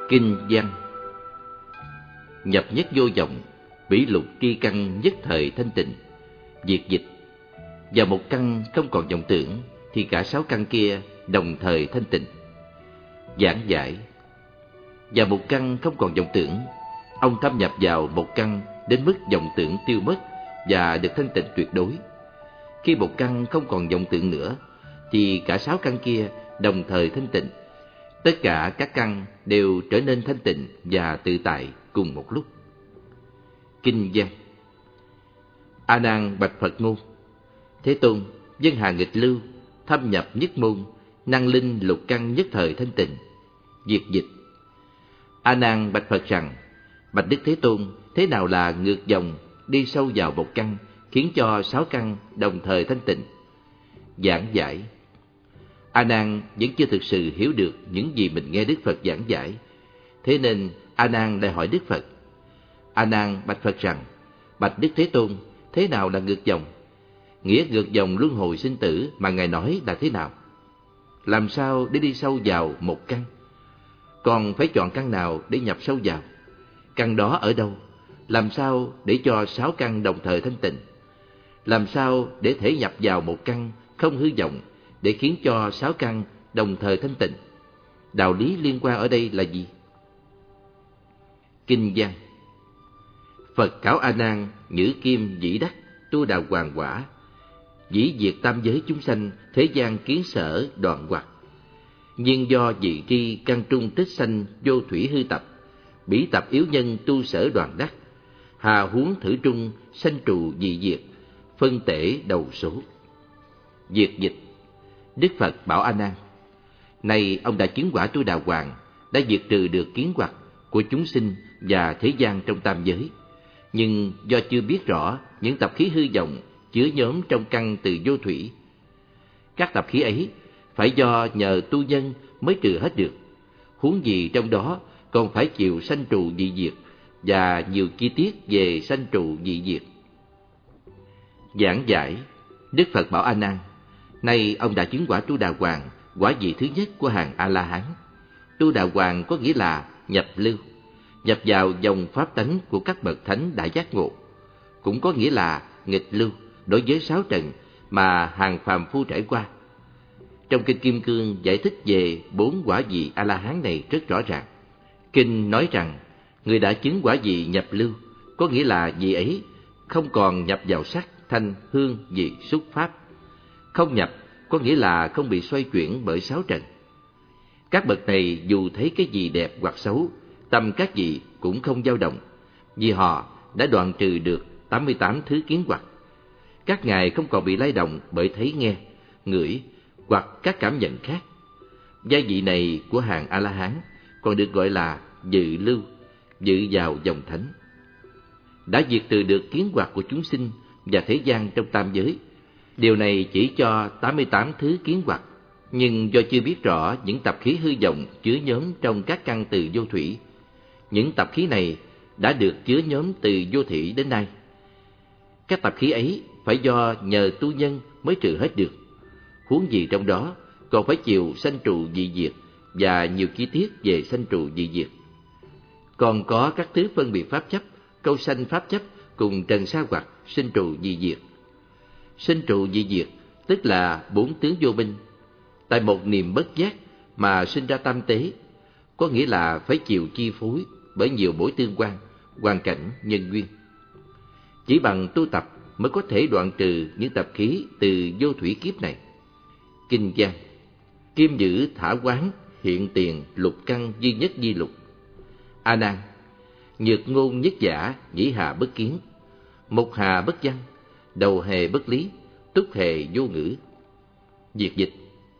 Kinh văn. Nhập nhất vô vọng, bỉ lục tri căn nhất thời thanh tịnh. Diệt dịch. Vào một căn không còn vọng tưởng thì cả sáu căn kia đồng thời thanh tịnh. Giảng giải. Vào một căn không còn vọng tưởng, ông thâm nhập vào một căn đến mức vọng tưởng tiêu mất và được thanh tịnh tuyệt đối. Khi một căn không còn vọng tưởng nữa thì cả sáu căn kia đồng thời thanh tịnh. Tất cả các căn đều trở nên thanh tịnh và tự tại cùng một lúc. Kinh văn. A Nan bạch Phật ngôn: Thế Tôn, dân hà nghịch lưu, thâm nhập nhất môn, năng linh lục căn nhất thời thanh tịnh. Diệt dịch. A Nan bạch Phật rằng: Bạch Đức Thế Tôn, thế nào là ngược dòng, đi sâu vào một căn, khiến cho sáu căn đồng thời thanh tịnh? Giảng giải. A Nan vẫn chưa thực sự hiểu được những gì mình nghe Đức Phật giảng giải, thế nên A Nan lại hỏi Đức Phật. A Nan bạch Phật rằng: Bạch Đức Thế Tôn, thế nào là ngược dòng? Nghĩa ngược dòng luân hồi sinh tử mà Ngài nói là thế nào? Làm sao để đi sâu vào một căn? Còn phải chọn căn nào để nhập sâu vào? Căn đó ở đâu? Làm sao để cho sáu căn đồng thời thanh tịnh? Làm sao để thể nhập vào một căn không hư vọng để khiến cho sáu căn đồng thời thanh tịnh? Đạo lý liên quan ở đây là gì? Kinh văn. Phật khảo A Nan nhữ kim dĩ đắc, tu đà hoàng quả, dĩ diệt tam giới chúng sanh, thế gian kiến sở đoạn hoặc. Nhưng do vị tri căn trung tích sanh, vô thủy hư tập, bỉ tập yếu nhân tu sở đoạn đắc, hà huống thử trung sanh trù dị diệt, phân tể đầu số. Diệt dịch. Đức Phật bảo A Nan: Này ông đã chứng quả tu đà hoàng, đã diệt trừ được kiến hoặc của chúng sinh và thế gian trong tam giới. Nhưng do chưa biết rõ những tập khí hư vọng chứa nhóm trong căn từ vô thủy, các tập khí ấy phải do nhờ tu nhân mới trừ hết được. Huống gì trong đó còn phải chịu sanh trụ dị diệt và nhiều chi tiết về sanh trụ dị diệt. Giảng giải. Đức Phật bảo A Nan: Nay ông đã chứng quả tu đà hoàng, quả vị thứ nhất của hàng A La Hán. Tu đà hoàng có nghĩa là nhập lưu, nhập vào dòng pháp tánh của các bậc thánh đã giác ngộ, cũng có nghĩa là nghịch lưu đối với sáu trần mà hàng phàm phu trải qua. Trong kinh Kim Cương giải thích về bốn quả vị A La Hán này rất rõ ràng. Kinh nói rằng người đã chứng quả vị nhập lưu có nghĩa là vị ấy không còn nhập vào sắc, thanh, hương, vị, xúc, pháp. Không nhập có nghĩa là không bị xoay chuyển bởi sáu trần. Các bậc này dù thấy cái gì đẹp hoặc xấu, tâm các vị cũng không dao động, vì họ đã đoạn trừ được 88 thứ kiến hoặc. Các ngài không còn bị lay động bởi thấy nghe, ngửi hoặc các cảm nhận khác. Giai vị này của hàng A-la-hán còn được gọi là dự lưu, dự vào dòng thánh. Đã diệt trừ được kiến hoặc của chúng sinh và thế gian trong tam giới. Điều này chỉ cho 88 thứ kiến hoặc, nhưng do chưa biết rõ những tập khí hư vọng chứa nhóm trong các căn từ vô thủy. Những tập khí này đã được chứa nhóm từ vô thủy đến nay. Các tập khí ấy phải do nhờ tu nhân mới trừ hết được. Huống gì trong đó còn phải chịu sanh trụ dị diệt và nhiều chi tiết về sanh trụ dị diệt. Còn có các thứ phân biệt pháp chấp, câu sanh pháp chấp cùng trần sa hoặc sinh trụ dị diệt. Sinh trụ dị diệt tức là bốn tướng vô minh, tại một niềm bất giác mà sinh ra tam tế, có nghĩa là phải chịu chi phối bởi nhiều mối tương quan, hoàn cảnh, nhân duyên. Chỉ bằng tu tập mới có thể đoạn trừ những tập khí từ vô thủy kiếp này. Kinh văn. Kim giữ thả quán, hiện tiền lục căn duy nhất di lục. A Nan, nhược ngôn nhất giả, nhĩ hà bất kiến, mục hà bất văn, đầu hề bất lý, túc hề vô ngữ. Diệt dịch.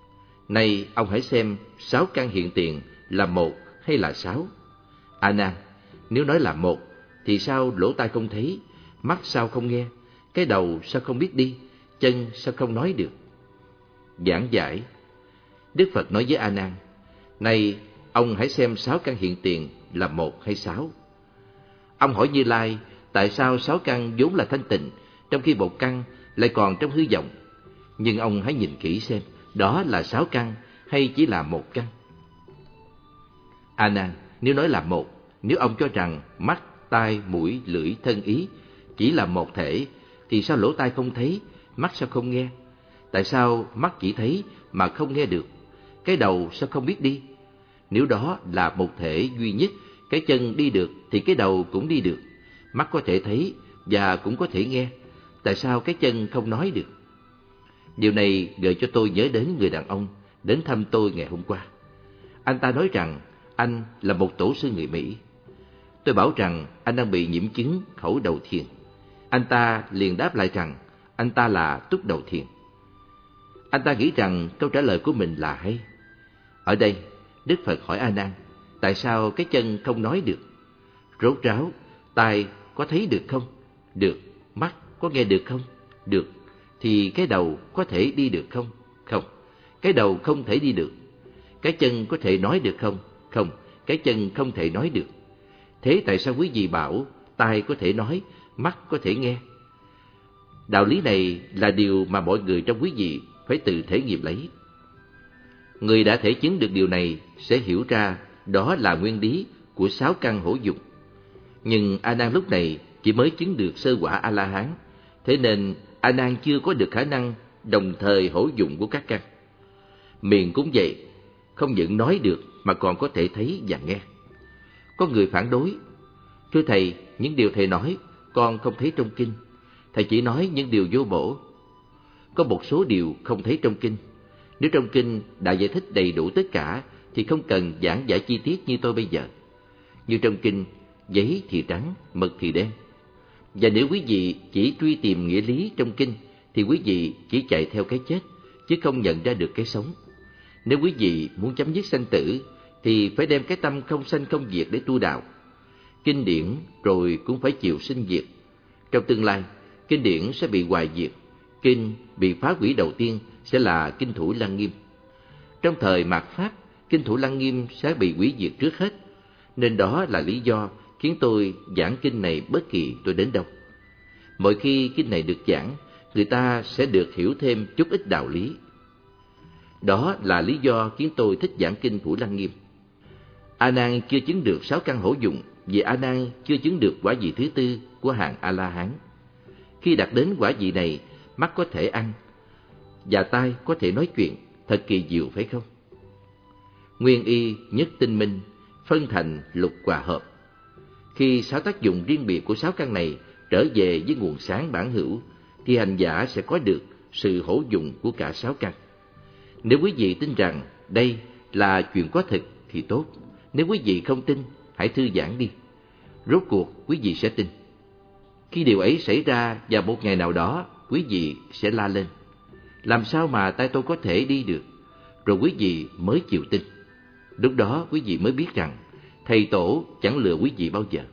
Này ông hãy xem sáu căn hiện tiền là một hay là sáu? A Nan, nếu nói là một thì sao lỗ tai không thấy, mắt sao không nghe, cái đầu sao không biết đi, chân sao không nói được? Giảng giải. Đức Phật nói với A Nan: Này ông hãy xem sáu căn hiện tiền là một hay sáu? Ông hỏi Như Lai, tại sao sáu căn vốn là thanh tịnh, trong khi một căn lại còn trong hư vọng? Nhưng ông hãy nhìn kỹ xem, đó là sáu căn hay chỉ là một căn? A Nan, Nếu nói là một, nếu ông cho rằng mắt, tai, mũi, lưỡi, thân, ý chỉ là một thể, thì sao lỗ tai không thấy, mắt sao không nghe? Tại sao mắt chỉ thấy mà không nghe được? Cái đầu sao không biết đi? Nếu đó là một thể duy nhất, cái chân đi được thì cái đầu cũng đi được. Mắt có thể thấy và cũng có thể nghe. Tại sao cái chân không nói được? Điều này gợi cho tôi nhớ đến người đàn ông đến thăm tôi ngày hôm qua. Anh ta nói rằng anh là một tổ sư người Mỹ. Tôi bảo rằng anh đang bị nhiễm chứng khẩu đầu thiền. Anh ta liền đáp lại rằng anh ta là túc đầu thiền. Anh ta nghĩ rằng câu trả lời của mình là hay. Ở đây, Đức Phật hỏi A Nan, tại sao cái chân không nói được? Rốt ráo, tai có thấy được không? Được. Mắt có nghe được không? Được. Thì cái đầu có thể đi được không? Không. Cái đầu không thể đi được. Cái chân có thể nói được không? Không. Cái chân không thể nói được. Thế tại sao quý vị bảo tai có thể nói, mắt có thể nghe? Đạo lý này là điều mà mọi người trong quý vị phải tự thể nghiệm lấy. Người đã thể chứng được điều này sẽ hiểu ra đó là nguyên lý của 6 căn hữu dụng. Nhưng A Nan lúc này chỉ mới chứng được sơ quả A La Hán, thế nên A Nan chưa có được khả năng đồng thời hữu dụng của các căn. Miệng cũng vậy, không những nói được mà còn có thể thấy và nghe. Có người phản đối, thưa thầy, những điều thầy nói con không thấy trong kinh, thầy chỉ nói những điều vô bổ. Có một số điều không thấy trong kinh. Nếu trong kinh đã giải thích đầy đủ tất cả thì không cần giảng giải chi tiết như tôi bây giờ. Như trong kinh, giấy thì trắng, mực thì đen. Và nếu quý vị chỉ truy tìm nghĩa lý trong kinh thì quý vị chỉ chạy theo cái chết, chứ không nhận ra được cái sống. Nếu quý vị muốn chấm dứt sanh tử thì phải đem cái tâm không sanh không diệt để tu đạo. Kinh điển rồi cũng phải chịu sinh diệt. Trong tương lai, kinh điển sẽ bị hoại diệt. Kinh bị phá hủy đầu tiên sẽ là Kinh Thủ Lăng Nghiêm. Trong thời mạt Pháp, Kinh Thủ Lăng Nghiêm sẽ bị hủy diệt trước hết. Nên đó là lý do khiến tôi giảng kinh này bất kỳ tôi đến đâu. Mỗi khi kinh này được giảng, người ta sẽ được hiểu thêm chút ít đạo lý. Đó là lý do khiến tôi thích giảng kinh Thủ Lăng Nghiêm. A Nan chưa chứng được 6 căn hữu dụng, vì A Nan chưa chứng được quả vị thứ tư của hạng A La Hán. Khi đạt đến quả vị này, mắt có thể ăn và tai có thể nói chuyện, thật kỳ diệu phải không? Nguyên y nhất tinh minh, phân thành lục hòa hợp. Khi 6 tác dụng riêng biệt của 6 căn này trở về với nguồn sáng bản hữu, thì hành giả sẽ có được sự hữu dụng của cả 6 căn. Nếu quý vị tin rằng đây là chuyện có thực thì tốt. Nếu quý vị không tin, hãy thư giãn đi. Rốt cuộc quý vị sẽ tin. Khi điều ấy xảy ra vào một ngày nào đó, quý vị sẽ la lên: làm sao mà tay tôi có thể đi được? Rồi quý vị mới chịu tin. Lúc đó quý vị mới biết rằng thầy tổ chẳng lừa quý vị bao giờ.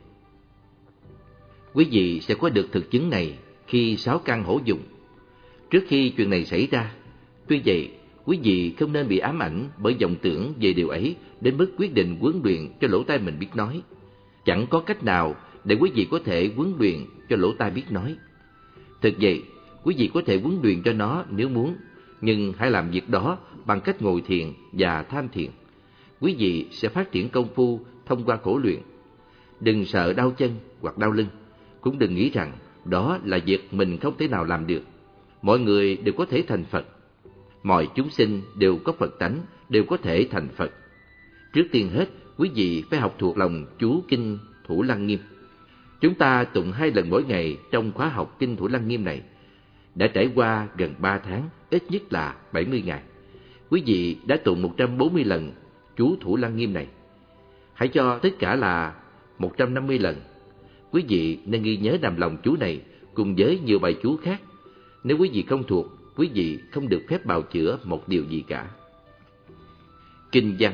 Quý vị sẽ có được thực chứng này khi 6 căn hữu dụng. Trước khi chuyện này xảy ra, tuy vậy, quý vị không nên bị ám ảnh bởi vọng tưởng về điều ấy đến mức quyết định huấn luyện cho lỗ tai mình biết nói. Chẳng có cách nào để quý vị có thể huấn luyện cho lỗ tai biết nói. Thực vậy, quý vị có thể huấn luyện cho nó nếu muốn, nhưng hãy làm việc đó bằng cách ngồi thiền và tham thiền. Quý vị sẽ phát triển công phu thông qua khổ luyện. Đừng sợ đau chân hoặc đau lưng, cũng đừng nghĩ rằng đó là việc mình không thể nào làm được. Mọi người đều có thể thành Phật. Mọi chúng sinh đều có Phật tánh, đều có thể thành Phật. Trước tiên hết, quý vị phải học thuộc lòng chú kinh Thủ Lăng Nghiêm. Chúng ta tụng 2 lần mỗi ngày trong khóa học kinh Thủ Lăng Nghiêm này. Đã trải qua gần 3 tháng, ít nhất là 70 ngày. Quý vị đã tụng 140 lần chú Thủ Lăng Nghiêm này. Hãy cho tất cả là 150 lần. Quý vị nên ghi nhớ nằm lòng chú này cùng với nhiều bài chú khác. Nếu quý vị không thuộc, quý vị không được phép bào chữa một điều gì cả. Kinh văn: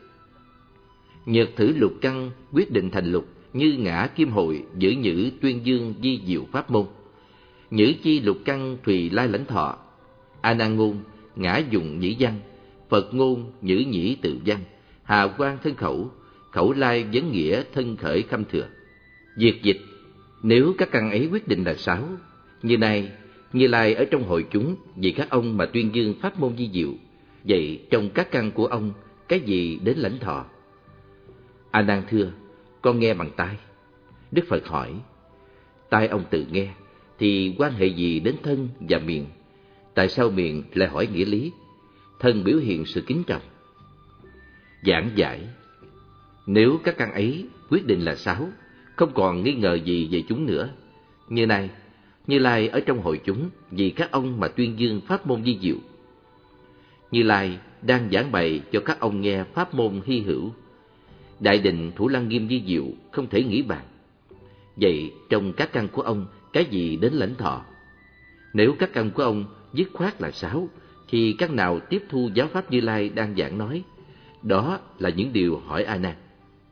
nhật thử lục căn, quyết định thành lục, như ngã kim hội, giữ nhữ tuyên dương di diệu pháp môn. Nhữ chi lục căn, thùy lai lãnh thọ. A Nan ngôn, ngã dụng nhĩ văn. Phật ngôn, nhữ nhĩ tự văn. Hà quang thân khẩu, khẩu lai vấn nghĩa thân khởi khâm thừa. Việt dịch: nếu các căn ấy quyết định là 6, như này Như Lai ở trong hội chúng vì các ông mà tuyên dương pháp môn di diệu, vậy trong các căn của ông cái gì đến lãnh thọ? A Nan thưa: Con nghe bằng tai. Đức Phật hỏi: Tai ông tự nghe thì quan hệ gì đến thân và miệng? Tại sao miệng lại hỏi nghĩa lý, thân biểu hiện sự kính trọng? Giảng giải: Nếu các căn ấy quyết định là sáu, không còn nghi ngờ gì về chúng nữa. Như Lai ở trong hội chúng vì các ông mà tuyên dương pháp môn vi diệu. Như Lai đang giảng bày cho các ông nghe pháp môn hy hữu. Đại định Thủ Lăng Nghiêm vi diệu không thể nghĩ bàn. Vậy trong các căn của ông, cái gì đến lãnh thọ? Nếu các căn của ông dứt khoát là sáu, thì căn nào tiếp thu giáo pháp Như Lai đang giảng nói? Đó là những điều hỏi A Nan.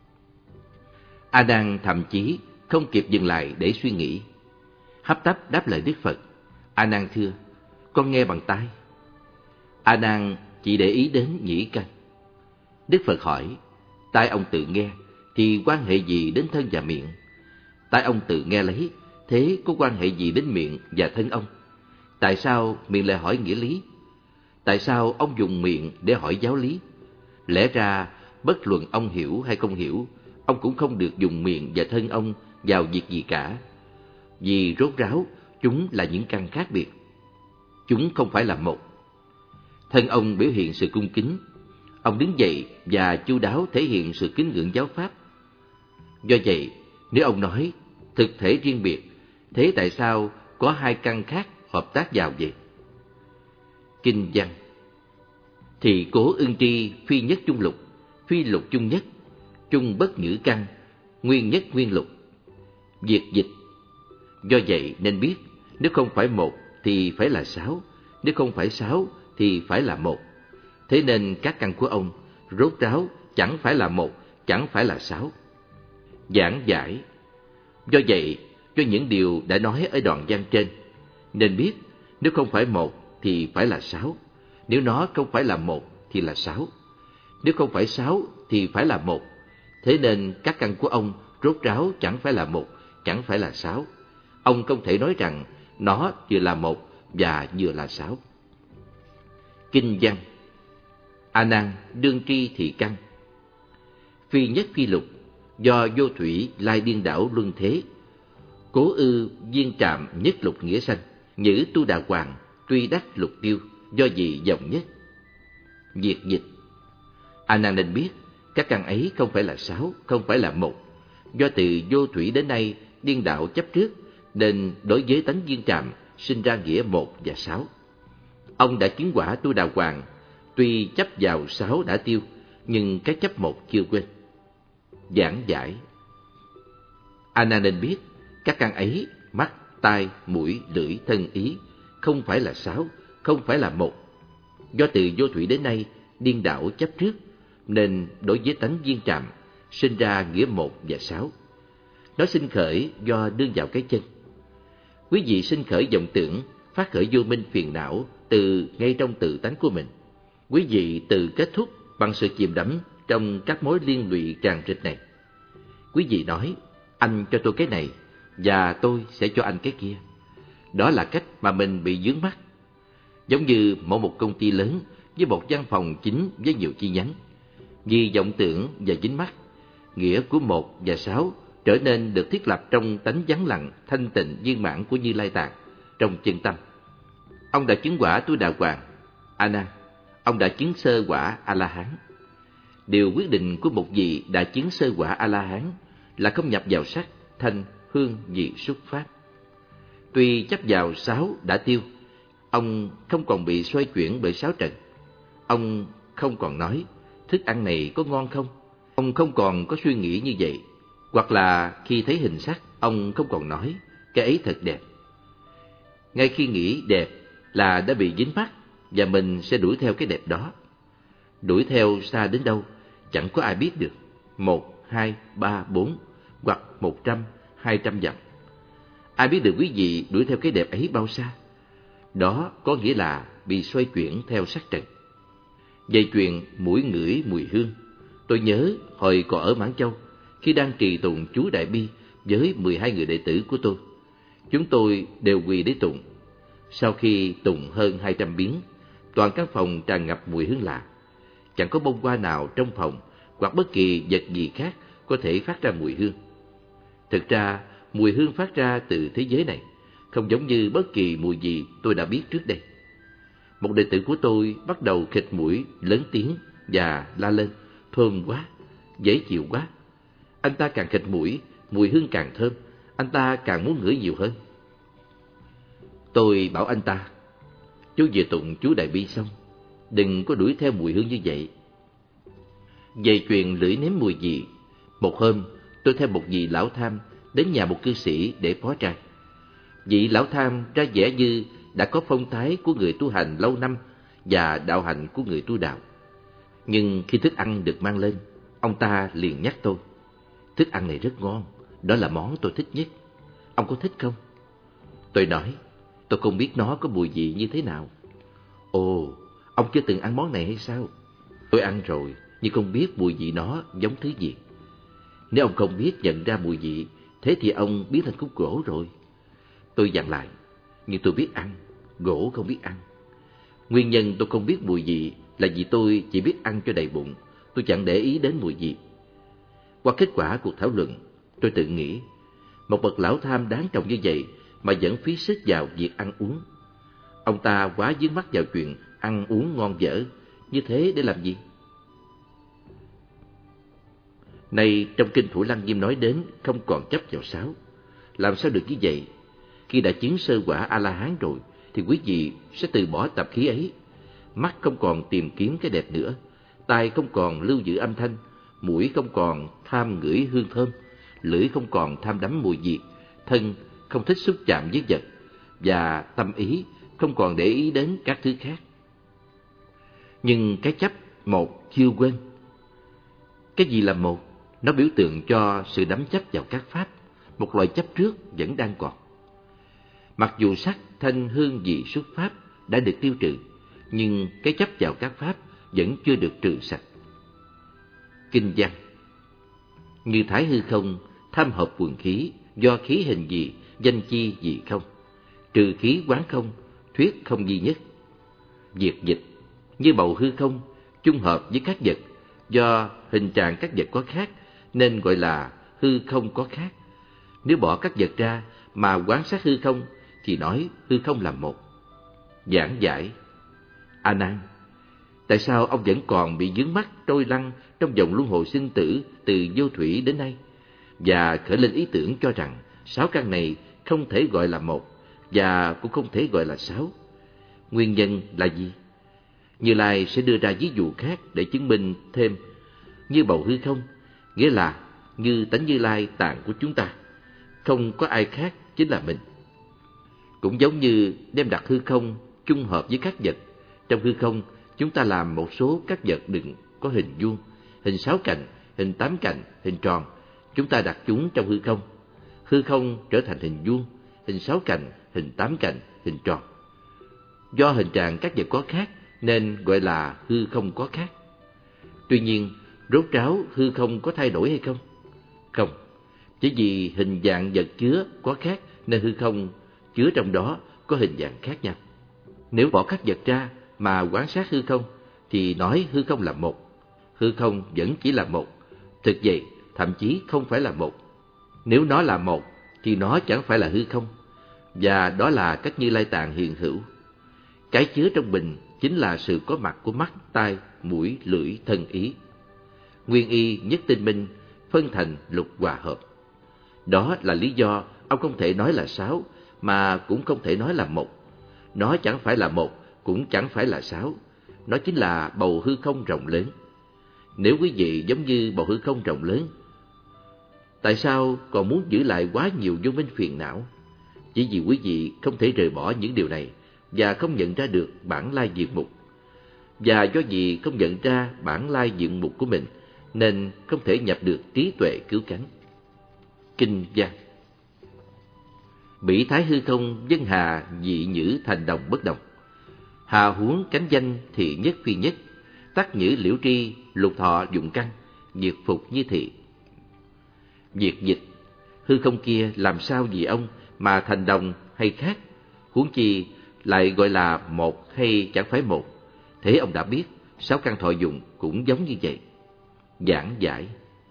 A Nan thậm chí không kịp dừng lại để suy nghĩ, hấp tấp đáp lời Đức Phật: A Nan thưa: Con nghe bằng tai. A Nan chỉ để ý đến nhĩ căn. Đức Phật hỏi: Tai ông tự nghe thì quan hệ gì đến thân và miệng? Tai ông tự nghe lấy, thế có quan hệ gì đến miệng và thân ông? Tại sao miệng lại hỏi nghĩa lý? Tại sao ông dùng miệng để hỏi giáo lý? Lẽ ra bất luận ông hiểu hay không hiểu, ông cũng không được dùng miệng và thân ông vào việc gì cả. Vì rốt ráo, chúng là những căn khác biệt. Chúng không phải là một. Thân ông biểu hiện sự cung kính. Ông đứng dậy và chu đáo thể hiện sự kính ngưỡng giáo pháp. Do vậy, nếu ông nói thực thể riêng biệt, thế tại sao có hai căn khác hợp tác vào vậy? Kinh văn: Thì cố ưng tri phi nhất chung lục, phi lục chung nhất, chung bất nhữ căn, nguyên nhất nguyên lục. Việc dịch: Do vậy nên biết, nếu không phải một thì phải là sáu, nếu không phải sáu thì phải là một. Thế nên các căn của ông rốt ráo chẳng phải là một, chẳng phải là sáu. Giảng giải: Do vậy, cho những điều đã nói ở đoạn văn trên, nên biết nếu không phải một thì phải là sáu, nếu nó không phải là một thì là sáu, nếu không phải sáu thì phải là một. Thế nên các căn của ông rốt ráo chẳng phải là một, chẳng phải là sáu. Ông không thể nói rằng nó vừa là một và vừa là sáu. Kinh văn: A Nan đương tri thị căn. Phi nhất phi lục, do vô thủy lai điên đảo luân thế. Cố ư viên trạm nhất lục nghĩa sanh, nhữ tu đà hoàng, tuy đắc lục tiêu, do gì dòng nhất. Việc dịch: A Nan nên biết, các căn ấy không phải là sáu, không phải là một. Do từ vô thủy đến nay điên đạo chấp trước, nên đối với tánh viên trạm sinh ra nghĩa một và sáu. Ông đã chứng quả tu đà hoàng, tuy chấp vào sáu đã tiêu, nhưng cái chấp một chưa quên. Giảng giải: A Nan nên biết, các căn ấy mắt, tai, mũi, lưỡi, thân, ý không phải là sáu, không phải là một. Do từ vô thủy đến nay điên đảo chấp trước, nên đối với tánh viên trạm sinh ra nghĩa một và sáu. Nó sinh khởi do đương vào cái chân. Quý vị sinh khởi vọng tưởng, phát khởi vô minh phiền não ngay trong tự tánh của mình. Quý vị tự kết thúc bằng sự chìm đắm trong các mối liên lụy tràn trịch này. Quý vị nói: Anh cho tôi cái này và tôi sẽ cho anh cái kia. Đó là cách mà mình bị vướng mắc. Giống như mở một công ty lớn với một văn phòng chính với nhiều chi nhánh. Vì vọng tưởng và dính mắc, nghĩa của một và sáu trở nên được thiết lập trong tánh vắng lặng, thanh tịnh viên mãn của Như Lai Tạng, trong chân tâm. Ông đã chứng quả tu đà hoàng. A Nan, ông đã chứng sơ quả A La Hán. Điều quyết định của một vị đã chứng sơ quả A La Hán là không nhập vào sắc, thanh, hương, vị, xúc, pháp. Tuy chấp vào sáu đã tiêu, ông không còn bị xoay chuyển bởi sáu trần. Ông không còn nói thức ăn này có ngon không. Ông không còn có suy nghĩ như vậy. Hoặc là khi thấy hình sắc, ông không còn nói cái ấy thật đẹp. Ngay khi nghĩ đẹp là đã bị dính mắc, và mình sẽ đuổi theo cái đẹp đó. Đuổi theo xa đến đâu chẳng có ai biết được. 1, 2, 3, 4 hoặc 100, 200 dặm. Ai biết được quý vị đuổi theo cái đẹp ấy bao xa? Đó có nghĩa là bị xoay chuyển theo sắc trần. Về chuyện mũi ngửi mùi hương, tôi nhớ hồi còn ở Mãn Châu, khi đang trì tụng chú Đại Bi với 12 người đệ tử của tôi. Chúng tôi đều quỳ để tụng. Sau khi tụng hơn 200 biến, toàn căn phòng tràn ngập mùi hương lạ. Chẳng có bông hoa nào trong phòng hoặc bất kỳ vật gì khác có thể phát ra mùi hương. Thực ra, mùi hương phát ra từ thế giới này, không giống như bất kỳ mùi gì tôi đã biết trước đây. Một đệ tử của tôi bắt đầu khịt mũi, lớn tiếng và la lên: thơm quá, dễ chịu quá. Anh ta càng khịt mũi, mùi hương càng thơm, anh ta càng muốn ngửi nhiều hơn. Tôi bảo anh ta: chú vừa tụng chú Đại Bi xong, đừng có đuổi theo mùi hương như vậy. Về chuyện lưỡi nếm mùi vị, một hôm tôi theo một vị lão tham đến nhà một cư sĩ để phó trai. Vị lão tham ra vẻ như đã có phong thái của người tu hành lâu năm và đạo hạnh của người tu đạo. Nhưng khi thức ăn được mang lên, ông ta liền nhắc tôi: thức ăn này rất ngon, đó là món tôi thích nhất. Ông có thích không? Tôi nói: tôi không biết nó có mùi vị như thế nào. Ồ, ông chưa từng ăn món này hay sao? Tôi ăn rồi, nhưng không biết mùi vị nó giống thứ gì. Nếu ông không biết nhận ra mùi vị, thế thì ông biến thành khúc gỗ rồi. Tôi dặn lại: nhưng tôi biết ăn, gỗ không biết ăn. Nguyên nhân tôi không biết mùi vị là vì tôi chỉ biết ăn cho đầy bụng, tôi chẳng để ý đến mùi vị. Qua kết quả cuộc thảo luận, tôi tự nghĩ, một bậc lão tham đáng trọng như vậy mà vẫn phí sức vào việc ăn uống. Ông ta quá dướng mắt vào chuyện ăn uống ngon dở, như thế để làm gì? Nay trong kinh Thủ Lăng Nghiêm nói đến không còn chấp vào sáo. Làm sao được như vậy? Khi đã chứng sơ quả A-la-hán rồi thì quý vị sẽ từ bỏ tập khí ấy. Mắt không còn tìm kiếm cái đẹp nữa, tai không còn lưu giữ âm thanh, mũi không còn tham ngửi hương thơm, lưỡi không còn tham đắm mùi vị, thân không thích xúc chạm với vật, và tâm ý không còn để ý đến các thứ khác. Nhưng cái chấp một chưa quên. Cái gì là một? Nó biểu tượng cho sự đắm chấp vào các pháp, một loại chấp trước vẫn đang còn. Mặc dù sắc, thanh, hương, vị, xuất pháp đã được tiêu trừ, nhưng cái chấp vào các pháp vẫn chưa được trừ sạch. Kinh văn: như thái hư không, tham hợp quần khí, do khí hình gì, danh chi dị không. Trừ khí quán không, thuyết không duy nhất. Diệt dịch: như bầu hư không, chung hợp với các vật, do hình trạng các vật có khác, nên gọi là hư không có khác. Nếu bỏ các vật ra mà quán sát hư không, thì nói hư không là một. Giảng giải: A Nan, tại sao ông vẫn còn bị vướng mắc trôi lăn trong vòng luân hồi sinh tử từ vô thủy đến nay, và khởi lên ý tưởng cho rằng sáu căn này không thể gọi là một và cũng không thể gọi là sáu? Nguyên nhân là gì? Như Lai sẽ đưa ra ví dụ khác để chứng minh thêm. Như bầu hư không, nghĩa là như tánh Như Lai tạng của chúng ta, không có ai khác chính là mình. Cũng giống như đem đặt hư không chung hợp với các vật. Trong hư không, chúng ta làm một số các vật đựng có hình vuông, hình sáu cạnh, hình tám cạnh, hình tròn. Chúng ta đặt chúng trong hư không. Hư không trở thành hình vuông, hình sáu cạnh, hình tám cạnh, hình tròn. Do hình trạng các vật có khác nên gọi là hư không có khác. Tuy nhiên, rốt ráo hư không có thay đổi hay không? Không, chỉ vì hình dạng vật chứa có khác nên hư không chứa trong đó có hình dạng khác nhau. Nếu bỏ các vật ra mà quan sát hư không thì nói hư không là một. Hư không vẫn chỉ là một, thực vậy thậm chí không phải là một. Nếu nó là một thì nó chẳng phải là hư không, và đó là cách Như Lai tạng hiện hữu. Cái chứa trong bình chính là sự có mặt của mắt, tai, mũi, lưỡi, thân, ý. Nguyên y nhất tinh minh, phân thành lục hòa hợp. Đó là lý do ông không thể nói là sáu, mà cũng không thể nói là một. Nó chẳng phải là một, cũng chẳng phải là sáu. Nó chính là bầu hư không rộng lớn. Nếu quý vị giống như bầu hư không rộng lớn, tại sao còn muốn giữ lại quá nhiều vô minh phiền não? Chỉ vì quý vị không thể rời bỏ những điều này và không nhận ra được bản lai diện mục. Và do vì không nhận ra bản lai diện mục của mình nên không thể nhập được trí tuệ cứu cánh. Kinh văn: bỉ thái hư không dân hà dị nhữ thành đồng bất đồng. Hà huống cánh danh thị nhất phi nhất. Tắc nhữ liễu tri lục thọ dụng căn. Diệt phục như thị. Diệt dịch: hư không kia làm sao vì ông mà thành đồng hay khác? Huống chi lại gọi là một hay chẳng phải một? Thế ông đã biết sáu căn thọ dụng cũng giống như vậy. Giảng giải: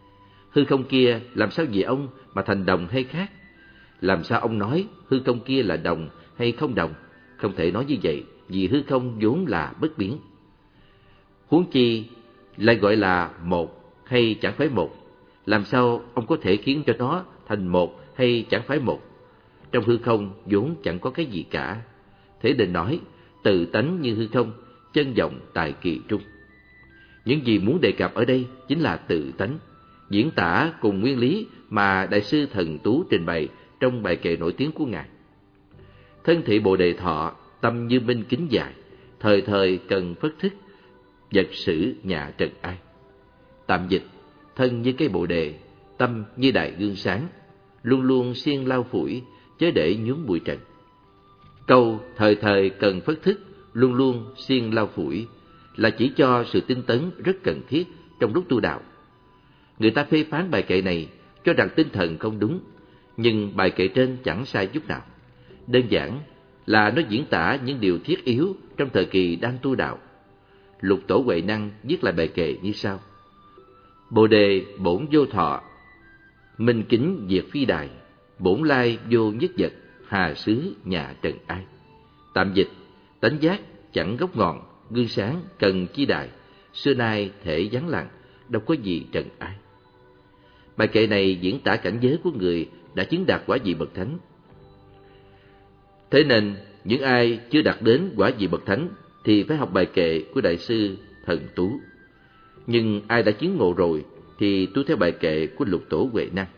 Hư không kia làm sao vì ông mà thành đồng hay khác? Làm sao ông nói hư không kia là đồng hay không đồng? Không thể nói như vậy, vì hư không vốn là bất biến. Huống chi lại gọi là một hay chẳng phải một? Làm sao ông có thể khiến cho nó thành một hay chẳng phải một? Trong hư không vốn chẳng có cái gì cả. Thế nên nói tự tánh như hư không, chân vọng tại kỳ trung. Những gì muốn đề cập ở đây chính là tự tánh, diễn tả cùng nguyên lý mà Đại sư Thần Tú trình bày trong bài kệ nổi tiếng của Ngài. Thân thị Bồ Đề Thọ, tâm như minh kính dài, thời thời cần phất thức, vật sử nhà trần ai. Tạm dịch, thân như cây bồ đề, tâm như đại gương sáng, luôn luôn siêng lau phủi, chớ để nhúm bụi trần. Câu thời thời cần phất thức, luôn luôn siêng lau phủi là chỉ cho sự tinh tấn rất cần thiết trong lúc tu đạo. Người ta phê phán bài kệ này cho rằng tinh thần không đúng, nhưng bài kệ trên chẳng sai chút nào. Đơn giản là nó diễn tả những điều thiết yếu trong thời kỳ đang tu đạo. Lục Tổ Huệ Năng viết lại bài kệ như sau: Bồ đề bổn vô thọ, minh kính diệt phi đài, bổn lai vô nhất vật, hà xứ nhà trần ai. Tạm dịch, tánh giác chẳng gốc ngọn, gương sáng cần chi đài, xưa nay thể vắng lặng, đâu có gì trần ai. Bài kệ này diễn tả cảnh giới của người đã chứng đạt quả vị bậc thánh. Thế nên những ai chưa đạt đến quả vị bậc thánh thì phải học bài kệ của Đại sư Thần Tú. Nhưng ai đã chứng ngộ rồi thì tu theo bài kệ của Lục Tổ Huệ Năng.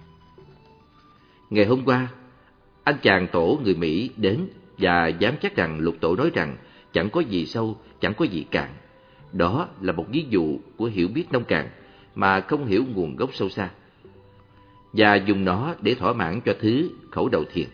Ngày hôm qua, anh chàng tổ người Mỹ đến và dám chắc rằng Lục Tổ nói rằng chẳng có gì sâu, chẳng có gì cạn. Đó là một ví dụ của hiểu biết nông cạn mà không hiểu nguồn gốc sâu xa, và dùng nó để thỏa mãn cho thứ khẩu đầu thiền.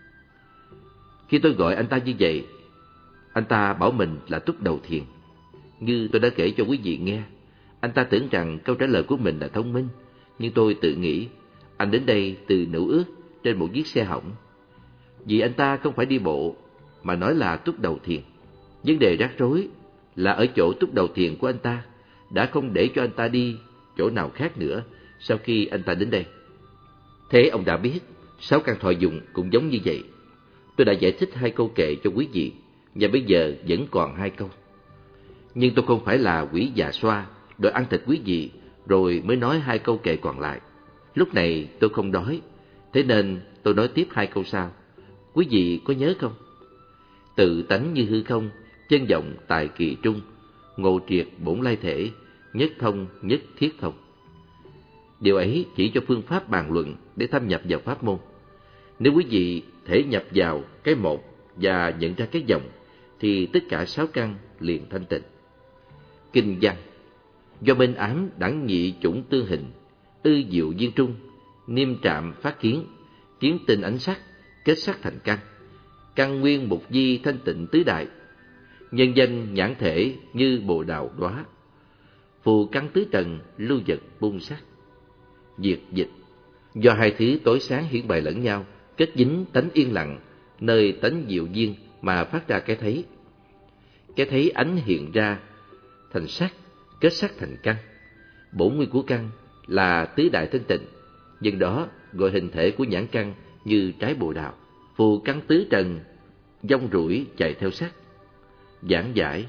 Khi tôi gọi anh ta như vậy, anh ta bảo mình là túc đầu thiền. Như tôi đã kể cho quý vị nghe, anh ta tưởng rằng câu trả lời của mình là thông minh, nhưng tôi tự nghĩ anh đến đây từ Nữ Ước trên một chiếc xe hỏng. Vì anh ta không phải đi bộ mà nói là túc đầu thiền. Vấn đề rắc rối là ở chỗ túc đầu thiền của anh ta đã không để cho anh ta đi chỗ nào khác nữa sau khi anh ta đến đây. Thế ông đã biết, 6 căn thọ dụng cũng giống như vậy. Tôi đã giải thích 2 câu kệ cho quý vị, và bây giờ vẫn còn 2 câu. Nhưng tôi không phải là quỷ già xoa, đòi ăn thịt quý vị rồi mới nói 2 câu kệ còn lại. Lúc này tôi không đói, thế nên tôi nói tiếp 2 câu sau. Quý vị có nhớ không? Tự tánh như hư không, chân vọng tại kỳ trung, ngộ triệt bổn lai thể, nhất thông nhất thiết thông. Điều ấy chỉ cho phương pháp bàn luận để thâm nhập vào pháp môn. Nếu quý vị thể nhập vào cái một và nhận ra cái vọng, thì tất cả 6 căn liền thanh tịnh. Kinh văn: do bên ám đẳng nhị chủng tương hình, ư diệu duyên trung, niêm trạm phát kiến, kiến tinh ánh sắc, kết sắc thành căn, căn nguyên mục di thanh tịnh tứ đại, nhân danh nhãn thể như bồ đào đóa, phù căn tứ trần lưu vật buông sắc. Diệt dịch: do 2 thứ tối sáng hiển bày lẫn nhau, kết dính tánh yên lặng, nơi tánh diệu duyên mà phát ra cái thấy. Cái thấy ánh hiện ra thành sắc, kết sắc thành căn. Bổn nguyên của căn là tứ đại thanh tịnh, nhưng đó gọi hình thể của nhãn căn như trái bồ đào. Phù căn tứ trần dông rủi chạy theo sắc. Giảng giải: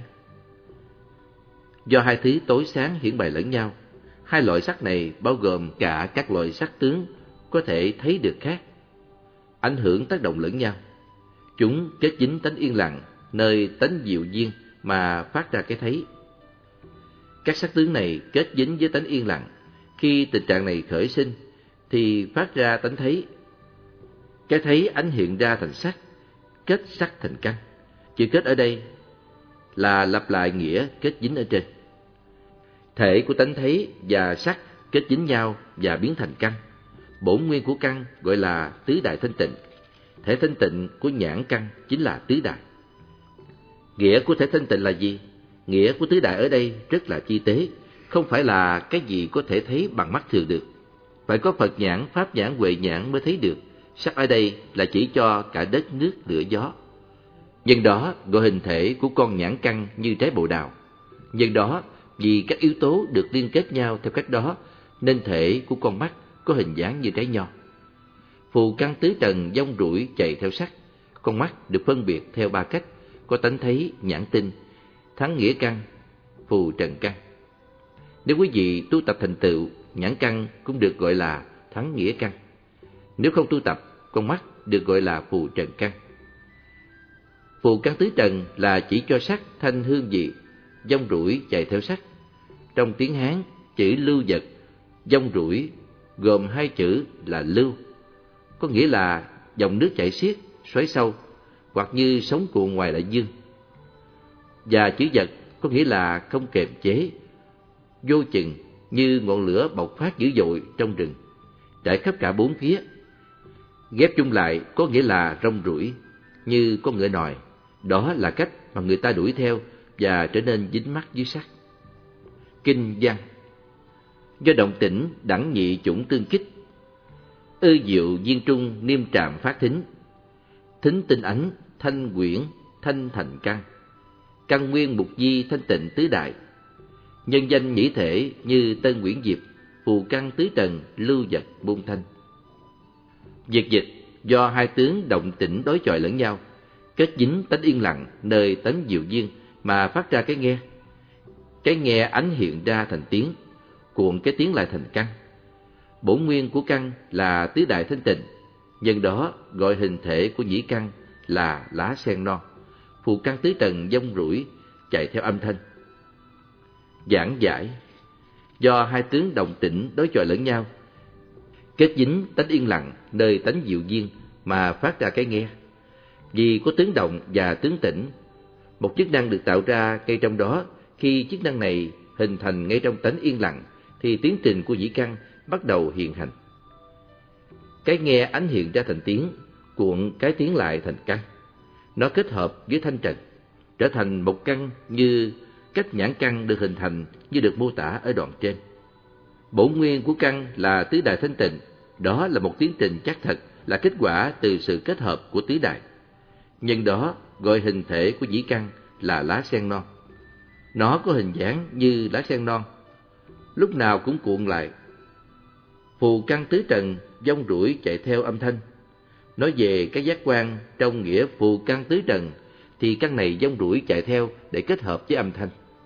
do 2 thứ tối sáng hiển bày lẫn nhau, 2 loại sắc này bao gồm cả các loại sắc tướng có thể thấy được khác, ảnh hưởng tác động lẫn nhau. Chúng kết dính tánh yên lặng, nơi tánh diệu duyên mà phát ra cái thấy. Các sắc tướng này kết dính với tánh yên lặng. Khi tình trạng này khởi sinh thì phát ra tánh thấy. Cái thấy ánh hiện ra thành sắc, kết sắc thành căn. Chữ kết ở đây là lặp lại nghĩa kết dính ở trên. Thể của tánh thấy và sắc kết dính nhau và biến thành căn. Bổn nguyên của căn gọi là tứ đại thanh tịnh. Thể thanh tịnh của nhãn căn chính là tứ đại. Nghĩa của thể thanh tịnh là gì? Nghĩa của tứ đại ở đây rất là chi tế, không phải là cái gì có thể thấy bằng mắt thường được. Phải có Phật nhãn, Pháp nhãn, Huệ nhãn mới thấy được. Sắc ở đây là chỉ cho cả đất, nước, lửa, gió. Nhân đó gọi hình thể của con nhãn căn như trái bồ đào. Nhân đó vì các yếu tố được liên kết nhau theo cách đó nên thể của con mắt có hình dáng như trái nho. Phù căn tứ trần dông rủi chạy theo sắc, con mắt được phân biệt theo ba cách: có tánh thấy, nhãn tinh, thắng nghĩa căn, phù trần căn. Nếu quý vị tu tập thành tựu, nhãn căn cũng được gọi là thắng nghĩa căn. Nếu không tu tập, con mắt được gọi là phù trần căn. Phù căn tứ trần là chỉ cho sắc, thanh, hương, vị, dông rủi chạy theo sắc. Trong tiếng Hán, chữ lưu vật, dông rủi gồm hai chữ là lưu, có nghĩa là dòng nước chảy xiết, xoáy sâu, hoặc như sóng cuộn ngoài đại dương. Và chữ vật có nghĩa là không kềm chế, vô chừng, như ngọn lửa bộc phát dữ dội trong rừng, trải khắp cả bốn phía. Ghép chung lại có nghĩa là rong ruổi, như con ngựa nòi. Đó là cách mà người ta đuổi theo và trở nên dính mắc dưới sắt. Kinh văn. Do động tĩnh đẳng nhị chủng tương kích, ư diệu viên trung niêm trạm phát thính, thính tinh ánh, thanh quyển, thanh thành căn, căn nguyên mục di thanh tịnh tứ đại, nhân danh nhĩ thể như tân quyển diệp, phù căn tứ trần lưu vật buông thanh. Việc dịch do hai tướng động tĩnh đối chọi lẫn nhau, kết dính tánh yên lặng nơi tánh diệu duyên mà phát ra cái nghe. Cái nghe ánh hiện ra thành tiếng, cuộn cái tiếng lại thành căn. Bổn nguyên của căn là tứ đại thanh tịnh, nhân đó gọi hình thể của nhĩ căn là lá sen non. Phù căn tứ trần dông rủi chạy theo âm thanh. Giảng giải. Do hai tướng động tĩnh đối chọi lẫn nhau, kết dính tánh yên lặng nơi tánh diệu duyên mà phát ra cái nghe. Vì có tướng động và tướng tĩnh, một chức năng được tạo ra ngay trong đó. Khi chức năng này hình thành ngay trong tánh yên lặng, thì tiến trình của nhĩ căn bắt đầu hiện hành. Cái nghe ánh hiện ra thành tiếng, cuộn cái tiếng lại thành căn. Nó kết hợp với thanh trần, trở thành một căn như cách nhãn căn được hình thành như được mô tả ở đoạn trên. Bổn nguyên của căn là tứ đại thanh tịnh. Đó là một tiến trình chắc thật, là kết quả từ sự kết hợp của tứ đại. Nhân đó gọi hình thể của nhĩ căn là lá sen non. Nó có hình dáng như lá sen non, lúc nào cũng cuộn lại. Phù căn tứ trần dông rủi chạy theo âm thanh. Nói về cái giác quan trong nghĩa phù căn tứ trần, thì căn này dông rủi chạy theo để kết hợp với âm thanh.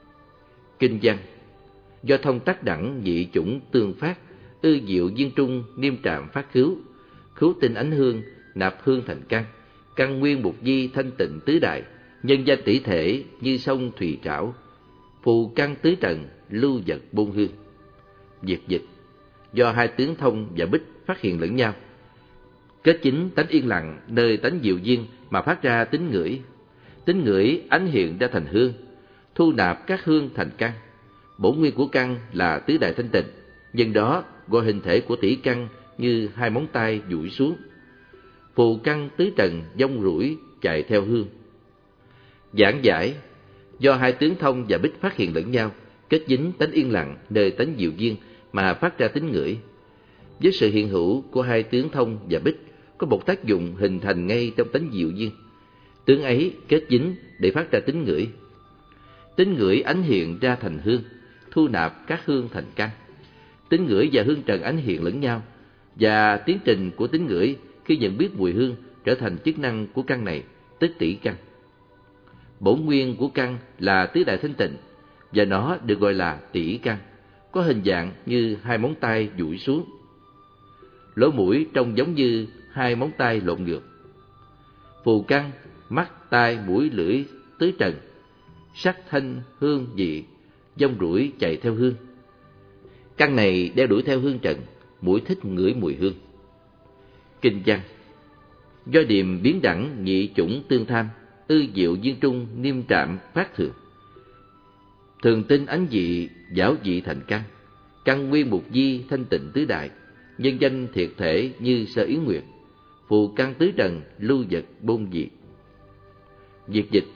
Kinh văn. Do thông tác đẳng nhị chủng tương phát, ư diệu viên trung niêm trạm phát khứu, khứu tinh ánh hương, nạp hương thành căn, căn nguyên mục di thanh tịnh tứ đại, nhân danh tỷ thể như sông thùy trảo, phù căn tứ trần lưu vật bôn hương. Việc dịch. Do hai tướng thông và bích phát hiện lẫn nhau, kết chính tánh yên lặng nơi tánh diệu duyên mà phát ra tính ngửi. Tính ngửi ánh hiện ra thành hương, thu nạp các hương thành căn. Bổn nguyên của căn là tứ đại thanh tịnh, nhân đó gọi hình thể của tỷ căn như hai móng tay duỗi xuống. Phù căn tứ trần dông rủi chạy theo hương. Giảng giải. Do hai tướng thông và bích phát hiện lẫn nhau, kết dính tánh yên lặng nơi tánh diệu duyên mà phát ra tính ngửi. Với sự hiện hữu của hai tướng thông và bích, có một tác dụng hình thành ngay trong tánh diệu duyên. Tướng ấy kết dính để phát ra tính ngửi. Tính ngửi ánh hiện ra thành hương, thu nạp các hương thành căn. Tính ngửi và hương trần ánh hiện lẫn nhau, và tiến trình của tính ngửi khi nhận biết mùi hương trở thành chức năng của căn này, tức tỷ căn. Bổn nguyên của căn là tứ đại thanh tịnh, và nó được gọi là tỷ căn, có hình dạng như hai móng tay duỗi xuống. Lỗ mũi trông giống như hai móng tay lộn ngược. Phù căn, mắt, tai, mũi, lưỡi, tứ trần, sắc, thanh, hương, vị, dông rủi chạy theo hương. Căn này đeo đuổi theo hương trần, mũi thích ngửi mùi hương. Kinh văn. Do điềm biến đẳng nhị chủng tương tham, ư diệu viên trung niêm trạm phát thường. Thường tinh ánh dị giáo dị thành căn, căn nguyên mục di thanh tịnh tứ đại, nhân danh thiệt thể như sơ yến nguyệt, phù căn tứ trần lưu vật bôn diệt. Việc dịch.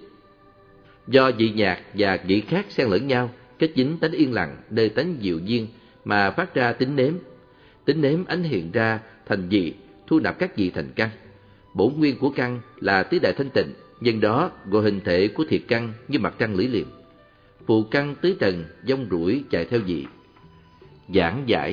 Do vị nhạc và vị khác xen lẫn nhau, kết dính tánh yên lặng nơi tánh diệu duyên mà phát ra tính nếm. Tính nếm ánh hiện ra thành vị, thu nạp các vị thành căn. Bổn nguyên của căn là tứ đại thanh tịnh, nhân đó gọi hình thể của thiệt căn như mặt trăng lưỡi liềm. Phù căn tứ trần dông rủi chạy theo vị. Giảng giải.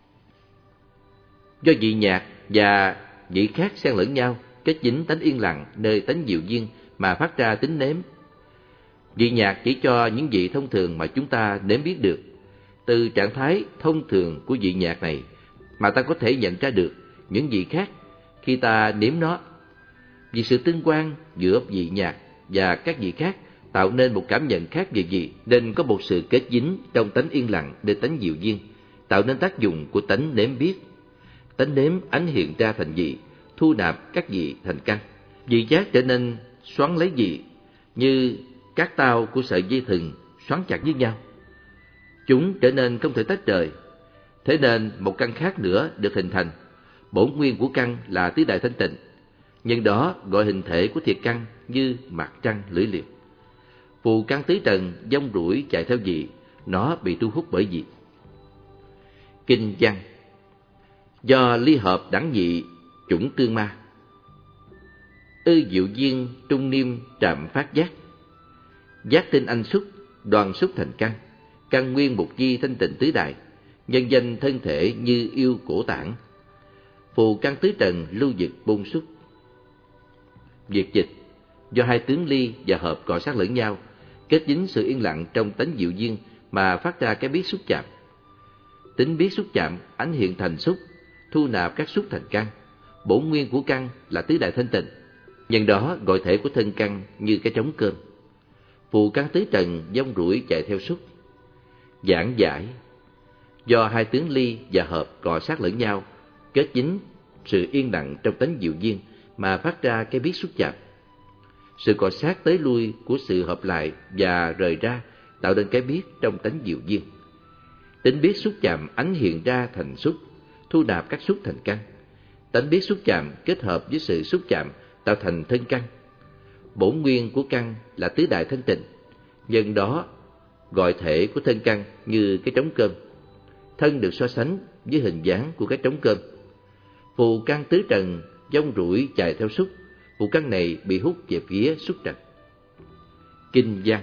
Do vị nhạc và vị khác xen lẫn nhau, kết dính tánh yên lặng nơi tánh diệu duyên mà phát ra tính nếm. Vị nhạc chỉ cho những vị thông thường mà chúng ta nếm biết được. Từ trạng thái thông thường của vị nhạc này mà ta có thể nhận ra được những vị khác khi ta nếm nó. Vì sự tương quan giữa vị nhạc và các vị khác tạo nên một cảm nhận khác về vị, nên có một sự kết dính trong tánh yên lặng để tánh diệu duyên, tạo nên tác dụng của tánh nếm biết. Tánh nếm ánh hiện ra thành vị, thu nạp các vị thành căn. Vị giác trở nên xoắn lấy vị, như các tao của sợi dây thừng xoắn chặt với nhau. Chúng trở nên không thể tách rời. Thế nên một căn khác nữa được hình thành. Bổn nguyên của căn là tứ đại thanh tịnh, nhân đó gọi hình thể của thiệt căn như mặt trăng lưỡi liềm. Phù căn tứ trần vong ruổi chạy theo vị, nó bị thu hút bởi vị. Kinh văn. Do ly hợp đẳng nhị chủng tương ma, ư diệu duyên trung niêm trạm phát giác. Giác tinh anh xúc, đoàn xúc thành căn, căn nguyên mục di thanh tịnh tứ đại, nhân danh thân thể như yêu cổ tảng. Phù căn tứ trần lưu vực bôn xuất. Việc dịch. Do hai tướng ly và hợp cọ sát lẫn nhau, kết dính sự yên lặng trong tánh diệu duyên mà phát ra cái biết xúc chạm. Tính biết xúc chạm ánh hiện thành xúc, thu nạp các xúc thành căn. Bổn nguyên của căn là tứ đại thanh tịnh, nhân đó gọi thể của thân căn như cái trống cơm. Phù căn tứ trần vong ruổi chạy theo xúc. Giảng giải. Do hai tướng ly và hợp cọ sát lẫn nhau, kết dính sự yên lặng trong tánh diệu duyên mà phát ra cái biết xúc chạm. Sự cọ sát tới lui của sự hợp lại và rời ra tạo nên cái biết trong tánh diệu duyên. Tính biết xúc chạm ánh hiện ra thành xúc, thu nạp các xúc thành căn. Tánh biết xúc chạm kết hợp với sự xúc chạm tạo thành thân căn. Bổn nguyên của căn là tứ đại thanh tịnh, nhân đó gọi thể của thân căn như cái trống cơm. Thân được so sánh với hình dáng của cái trống cơm. Phù căn tứ trần vong ruổi chạy theo xúc, phù căn này bị hút về phía xúc trần. Kinh văn.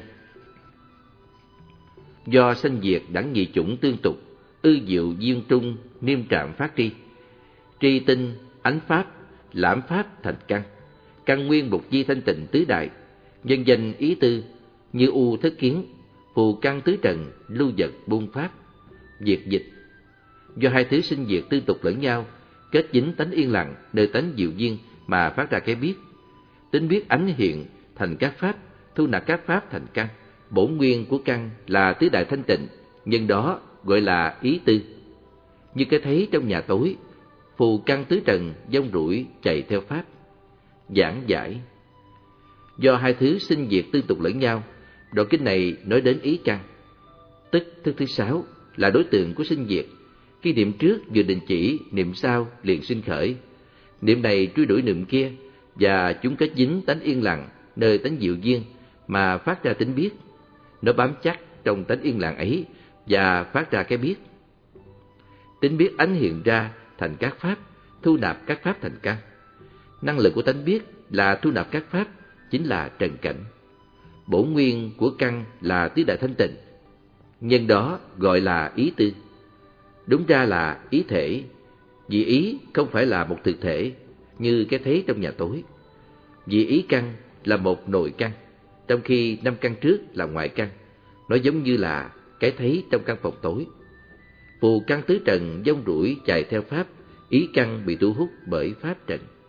Do sanh diệt đẳng nhị chủng tương tục, ư diệu duyên trung niêm trạm phát tri. Tri tinh ánh pháp, lãm pháp thành căn, căn nguyên mục di thanh tịnh tứ đại, nhân danh ý tư như u thất kiến. Phù căn tứ trần lưu vật buôn pháp. Việc dịch. Do hai thứ sinh diệt tương tục lẫn nhau, kết dính tánh yên lặng nơi tánh diệu duyên mà phát ra cái biết. Tính biết ánh hiện thành các pháp, thu nạp các pháp thành căn. Bổn nguyên của căn là tứ đại thanh tịnh, nhân đó gọi là ý tư. Như cái thấy trong nhà tối, phù căn tứ trần vong ruổi chạy theo pháp. Giảng giải. Do hai thứ sinh diệt tương tục lẫn nhau, đoạn kinh này nói đến ý căn, tức thức thứ sáu là đối tượng của sinh diệt. Khi niệm trước vừa đình chỉ, niệm sau liền sinh khởi. Niệm này truy đuổi niệm kia, và chúng kết dính tánh yên lặng nơi tánh diệu duyên mà phát ra tính biết. Nó bám chắc trong tánh yên lặng ấy và phát ra cái biết. Tính biết ánh hiện ra thành các pháp, thu nạp các pháp thành căn. Năng lực của tánh biết là thu nạp các pháp, chính là trần cảnh. Bổn nguyên của căn là tứ đại thanh tịnh, nhân đó gọi là ý tư. Đúng ra là ý thể, vì ý không phải là một thực thể như cái thấy trong nhà tối. Vì ý căn là một nội căn, trong khi năm căn trước là ngoại căn. Nó giống như là cái thấy trong căn phòng tối. Phù căn tứ trần vong ruổi chạy theo pháp, ý căn bị thu hút bởi pháp trần.